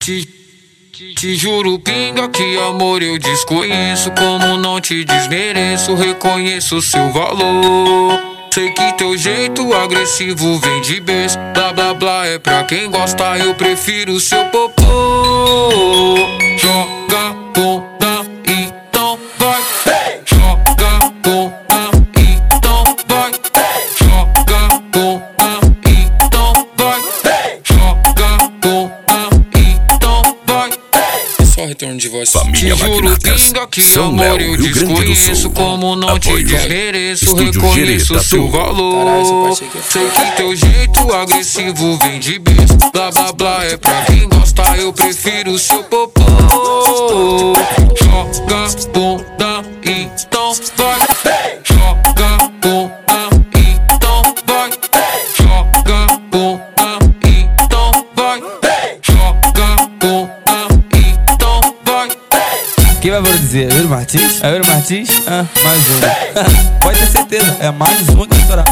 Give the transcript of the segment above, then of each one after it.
Te, te juro, pinga, que amor eu desconheço. Como não te desmereço, reconheço seu valor. Sei que teu jeito agressivo vem de berço. Blá blá blá é pra quem gosta, eu prefiro seu popô. Joga bunda, então vai. Joga bunda, então vai. Joga bunda, então vai. Joga bunda, então vai. Só retorno de voz. Família Te juro, Maquinatas, pinga, que São amor Léo, eu Rio Grande do desconheço. Sul. Como não te Apoio desmereço, Estúdio reconheço Gereta, seu tu. valor. Sei que teu jeito agressivo vem de berço. Blá blá blá é pra quem gosta, eu prefiro seu popô. Joga bunda, então vai. Joga bunda, então vai. Joga bunda, então vai. Joga bunda, então vai. Quem vai produzir? É o Euro Martins? É o Euro Martins? Mais um. Pode ter certeza, é mais um que vai estourar.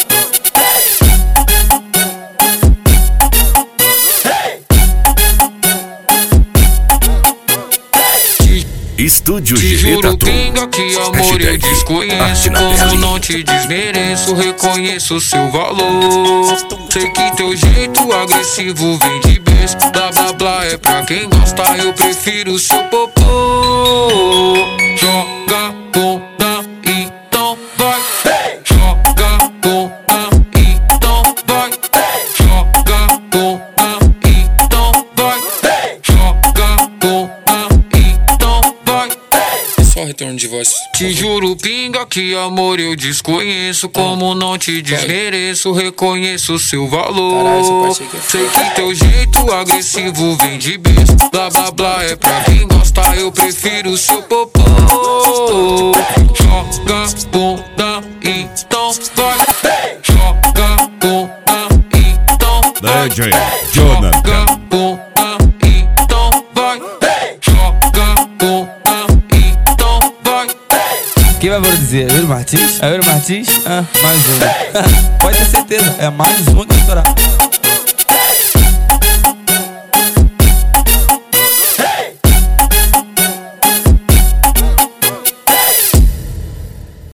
Estúdio Te Gereta, juro, tu. pinga, que amor eu desconheço. Como não te desmereço, reconheço seu valor. Sei que teu jeito agressivo vem de berço. Blá blá blá é pra quem gosta, eu prefiro seu popô. Joga bunda, então vai. Joga bunda, então vai. Joga bunda, então vai. Joga bunda, então vai. Só retorno de voz. Te juro, pinga, que amor eu desconheço. Como não te desmereço, reconheço seu valor. Sei que teu jeito agressivo vem de berço. Blá blá blá é pra quem gosta, eu prefiro seu popô. Joga bunda, então vai. Joga bunda, então vai. DJ Joga Jonathan. bunda, então vai. Joga bunda, então vai. Quem vai produzir? É o Euro Martins? É o Euro Martins? Mais um. Pode ter certeza, é mais um que vai estourar.